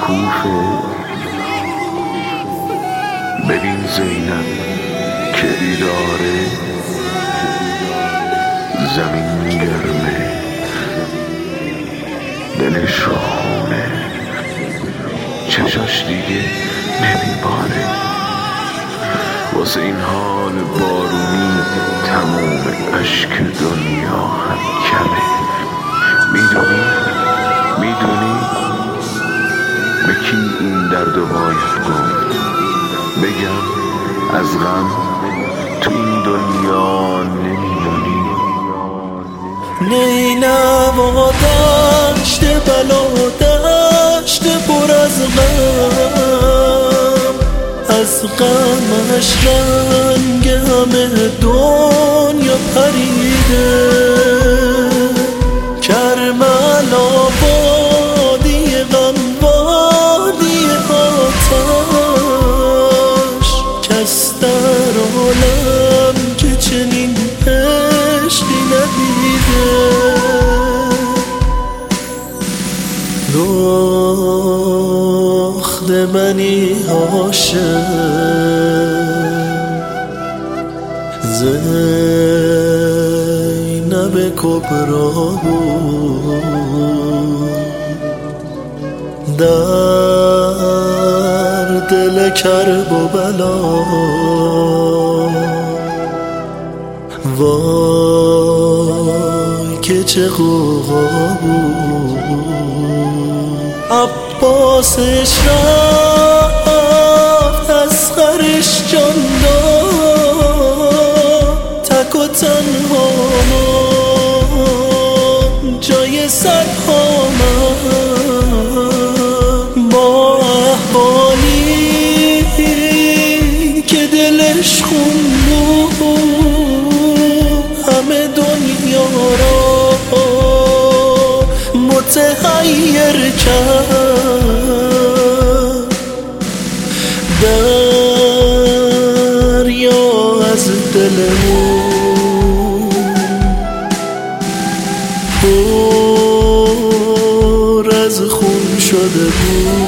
کوفه. ببین زینب که بیداره، زمین گرمه دلش رو خونه، چشاش دیگه نمیباره. واسه این حال بارونی تموم اشک دنیا هم کمه. میدونی به کی این درد و باید گفت؟ بگم از غم تو این دنیا نمیمونی. نینوا دشت بلا دشت پر از غم، از غمش رنگ همه دنیا پریده. کرملا وادی غم وادی آتش، کس در عالم که چنین عشقی ندیده. دخت بنی هاشم زینب کبرا بود، در دل کرب و بلا وای که چه غوغا بود. عباسش رفت از غرش جان داد، تک و تنها جای صدها من، با احوالی که دلش خون بود، همه دنیا را متحیر کرد. دریا از دلمون پر از خون شده بود.